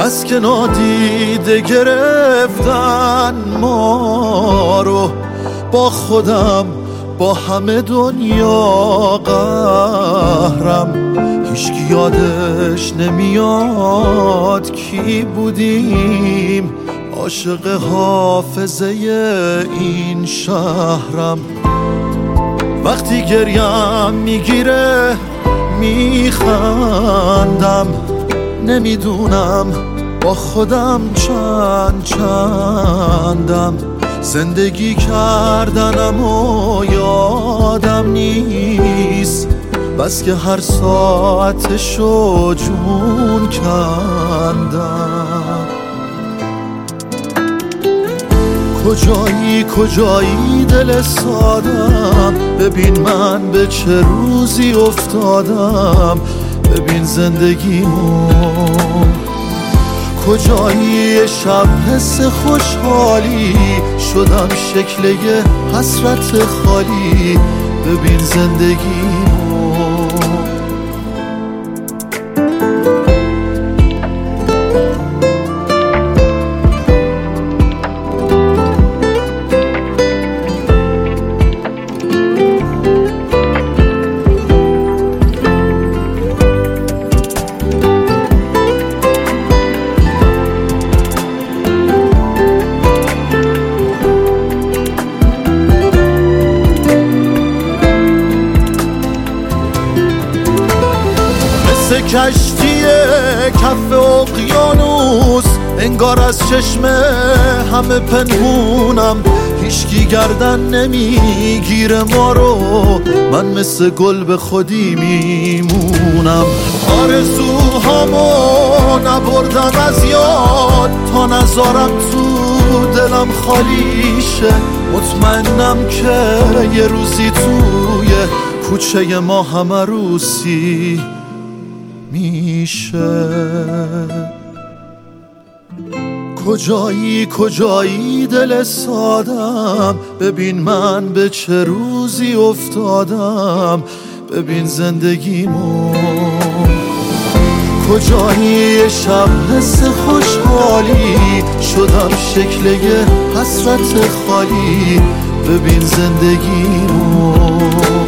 بس که نادیده گرفتن ما رو، با خودم با همه دنیا قهرم. هیچکی یادش نمیاد کی بودیم، عاشق حافظه این شهرم. وقتی گریم میگیره میخندم، نمیدونم با خودم چندم. زندگی کردنم و یادم نیست، بس که هر ساعتشو جون کندم. کجایی دل سادم، ببین من به چه روزی افتادم، ببین زندگیمو. کجایی شب حس خوشحالی، شدم شکل یه حسرت خالی، ببین زندگیمو. کشتی کف اقیانوس، انگار از چشم همه پنهونم. هیچکی گردن نمیگیره ما رو، من مثل گل به خودی میمونم. آرزوهامو نبردم از یاد، تا نذارم تو دلم خالی شه. مطمئنم که یه روزی توی کوچه ما هم عروسی میشه. کجایی دل سادم، ببین من به چه روزی افتادم، ببین زندگیمو. کجایی شب حس خوشحالی، شدم شکل یه حسرت خالی، ببین زندگیمو.